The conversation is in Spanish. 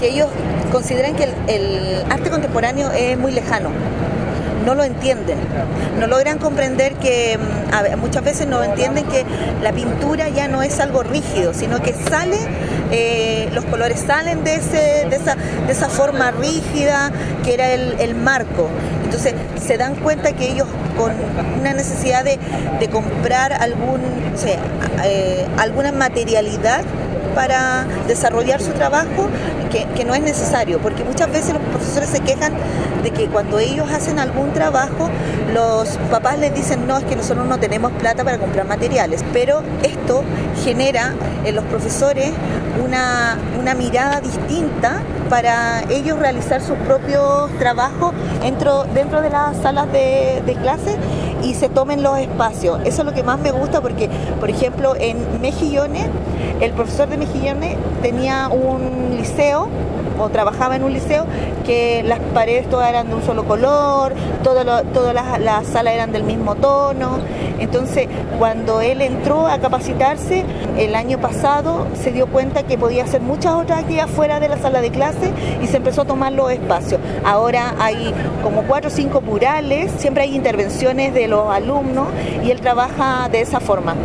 Ellos consideran que el arte contemporáneo es muy lejano, no lo entienden, no logran comprender que muchas veces no entienden que la pintura ya no es algo rígido, sino que sale, los colores salen de esa forma rígida que era el marco. Entonces se dan cuenta que ellos, con una necesidad de comprar alguna materialidad para desarrollar su trabajo, que no es necesario, porque muchas veces los profesores se quejan de que cuando ellos hacen algún trabajo, los papás les dicen: no, es que nosotros no tenemos plata para comprar materiales. Pero esto genera en los profesores una mirada distinta para ellos realizar sus propios trabajos dentro de las salas de clase y se tomen los espacios. Eso es lo que más me gusta, porque, por ejemplo, en Mejillones, el profesor de Mejillones tenía un liceo, o trabajaba en un liceo, que las paredes todas eran de un solo color, todas las salas eran del mismo tono. Entonces, cuando él entró a capacitarse el año pasado, se dio cuenta que podía hacer muchas otras actividades fuera de la sala de clase y se empezó a tomar los espacios. Ahora hay como 4 o 5 murales, siempre hay intervenciones de los alumnos y él trabaja de esa forma.